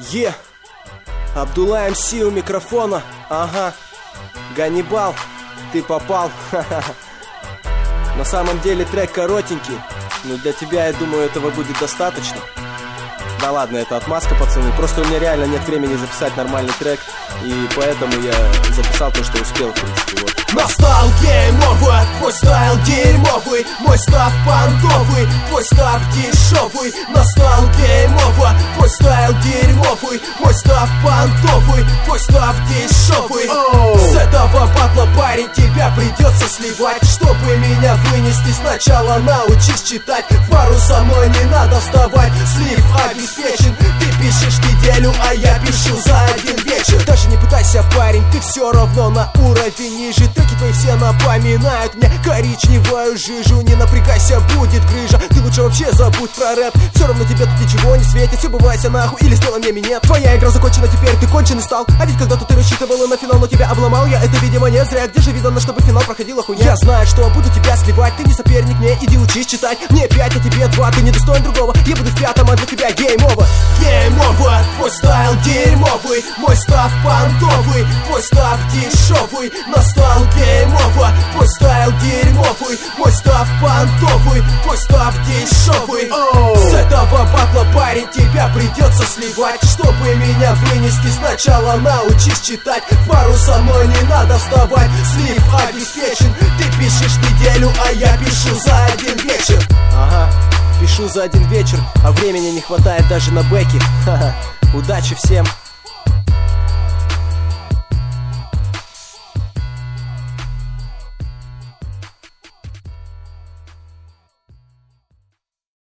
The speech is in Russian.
Абдулла МС у микрофона. Ага. Ганнибал, ты попал. На самом деле трек коротенький, но для тебя, я думаю, этого будет достаточно. Да ладно, это отмазка, пацаны. Просто у меня реально нет времени записать нормальный трек, и поэтому я записал то, что успел, в принципе, вот. Настал гейм-овер, твой стайл дерьмовый, мой став понтовый, твой став дешевый. Настал гейм-овер, твой стайл дерьмовый, мой став понтовый, твой став дешевый. С этого батла, парень, тебя придется сливать. Чтобы меня вынести, сначала научись читать. Пару самой не надо вставать, слив обеспечен. Ты пишешь неделю, а я пишу за один вечер. Даже не пытайся, парень, ты все равно на уровень ниже. Треки твои все напоминают мне коричневую жижу. Не напрягайся, будет грыжа. Ты лучше вообще забудь про рэп. Все равно тебе тут ничего не светит. Все бывайся нахуй или сделай мне минет. Твоя игра закончена, теперь ты конченый стал. А ведь когда-то ты рассчитывала на финал, но тебя обломал я. Это, видимо, не зря. Где же видно, чтобы финал проходила хуйня? Я знаю, что буду тебя сливать. Ты не соперник мне, иди учись читать. Мне 5, а тебе 2, ты не достоин другого. Я буду в 5-м, а для тебя гейм-овер. Гейм-овер, твой стайл дерьмовый, мой став понтовый, твой став дешевый. Настал гейм-овер, твой стайл дерьмовый, мой став понтовый, твой став дешевый. С этого батла, парень, тебя придется сливать. Чтобы меня вынести, сначала научись читать. Пару самой не надо вставать, слив обеспечен. Ты пишешь неделю, а я пишу за один вечер. Ага, пишу за один вечер, а времени не хватает даже на бэки. Ха-ха, удачи всем.